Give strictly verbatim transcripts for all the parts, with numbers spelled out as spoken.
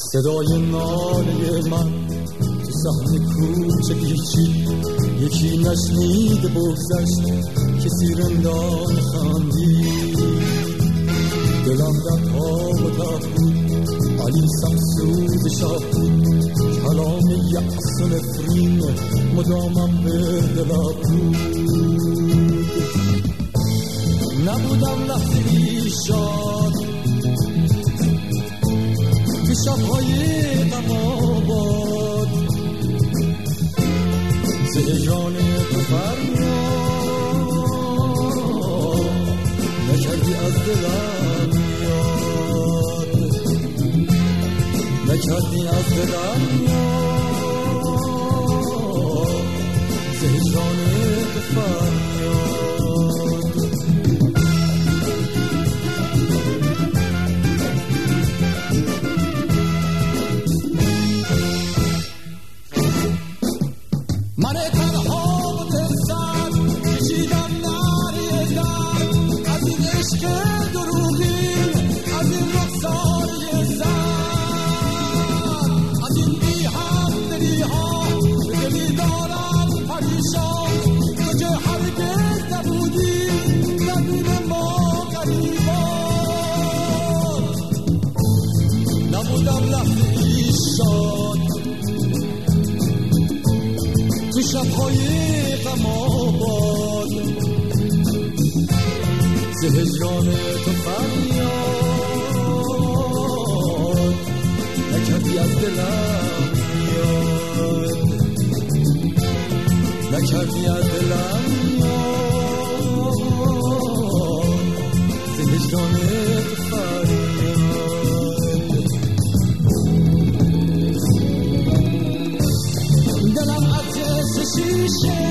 صدای ناله من تو صحن کوچه گیچی، یکی نشنیده بگذشت کسی رندان خندید. دلم در تاب و تب بود، علی سمسود شاه بود، کلام یأس و نفرین مدامم به دلم بود. نبودم لحظه‌ای شاد تو شب‌های غم آباد، ز هجران تو فریاد نکردی از دلم یاد، نکردی از دلم یاد، ز هجران تو فریاد. تو شب‌های غم آباد، ز هجران تو فریاد نکردی از دلم یاد، نکردی از دلم یاد، ز هجران تو فریاد. دلم عطر شیشه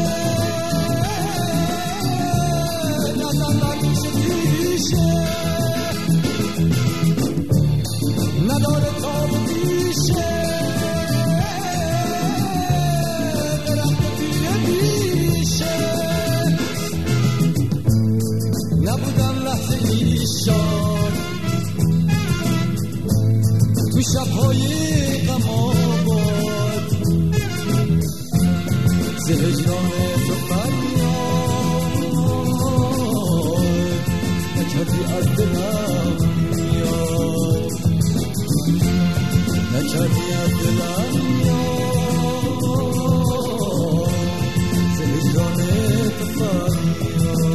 نزدن شدیشه، نداره تاب بیشه، درخت پیره بیشه. نبودم لحظه ای شاد تو شب‌های غم آباد، ز هجران تو فریاد نکردی از دلم یاد، نکردی از دلم یاد، ز هجران تو فریاد.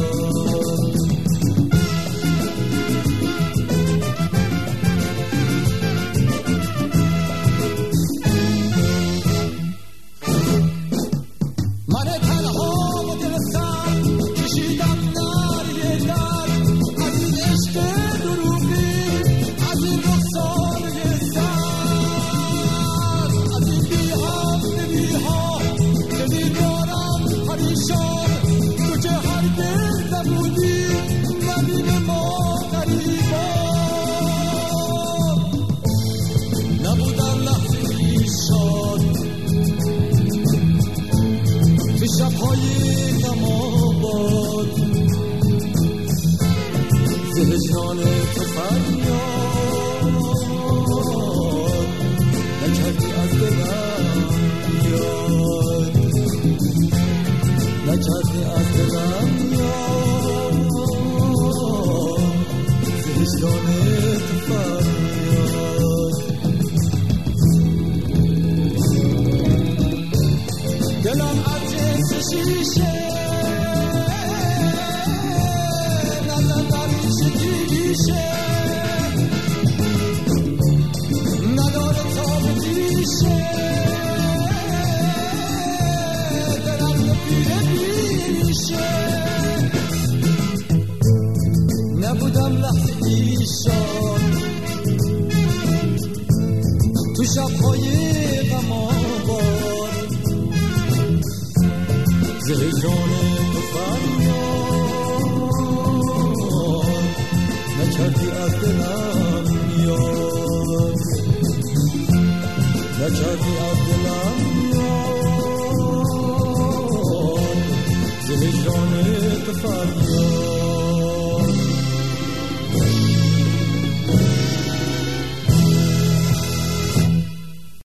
هجران تو فریاد نکردی از دلم یاد، نکردی از دلم یاد، ز هجران تو فریاد. دلم عطر شیشه نداره تاب بیشه، درخت پیره بیشه. نبودم لحظه ای شاد تو شب‌های غم آباد، ز هجران تو فریاد نکردی از دلم یاد، نکردی از دلم یاد، ز هجران تو فریاد.